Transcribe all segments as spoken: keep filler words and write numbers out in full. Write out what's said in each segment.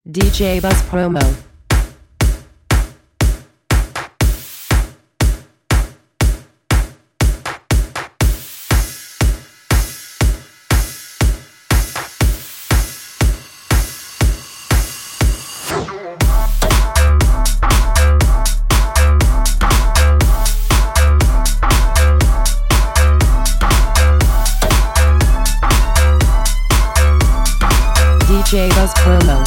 D J Buzz Promo. D J Buzz Promo.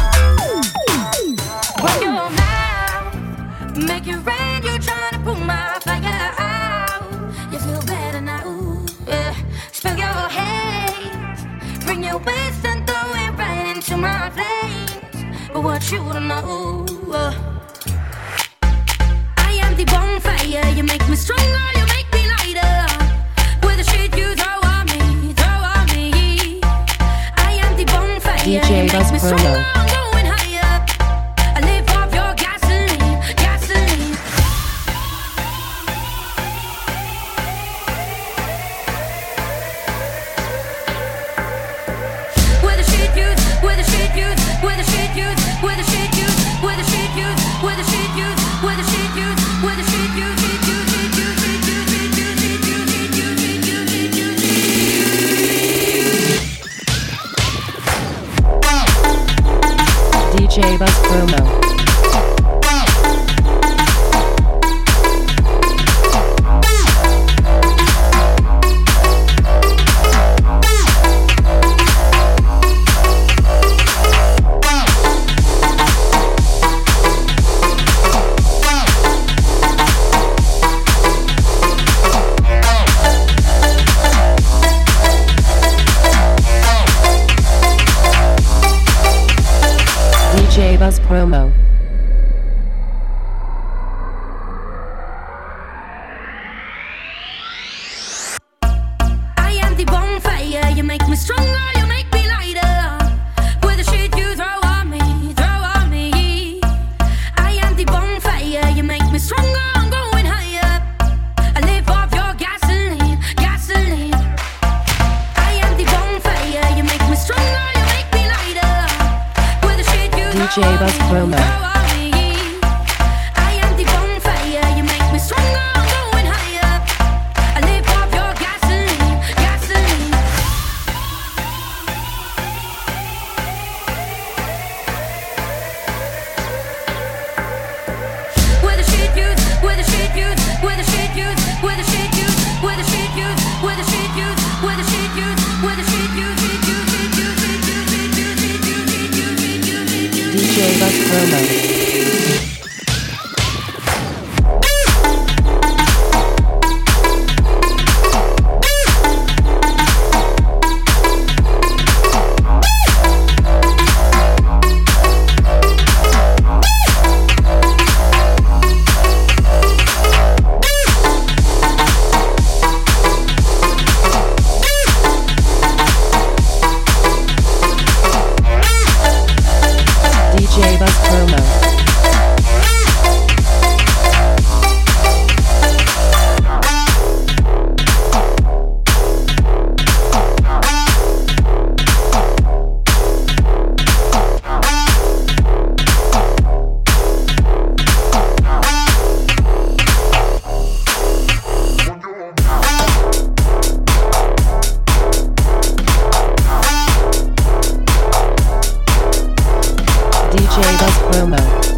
Work your mouth, make it rain. You're trying to pull my fire out. You feel better now, yeah. Spill your hate, bring your waist and throw it right into my flames. But what you don't know, uh, I am the bonfire. You make me stronger, you make me lighter. With the shit you throw on me, throw on me. I am the bonfire. D J Buzz Promo. I'm going higher. I live off your gasoline, gasoline. Where the shit used, where the shit used, where the shit used, where the shit used, where the shit used, where the shit used, where the shit used, where the shit used, shit used, shit used, shit used, shit used, shit used, shit used, shit used, shit used, shit used. D J Buzz Promo. D J Buzz Promo. I am the bonfire. You make me stronger, you make me lighter. With the shit you throw on me, throw on me. I am the bonfire. You make me stronger, I'm going higher. I live off your gasoline, gasoline. I am the bonfire. You make me stronger, you make me lighter. With the shit you D J throw on Buzz me, Promo. throw on me. I am the bonfire. You make me stronger, I'm going higher. I live off your gasoline, gasoline. Where the shit used, where the shit used, where the shit used, where the shit used, where the shit used, where the shit used, where the shit used, where the shit used, shit used, shit used, shit used, shit used, shit used, shit used, shit used, shit used. D J Buzz Promo. D J Buzz Promo. D J Buzz Promo.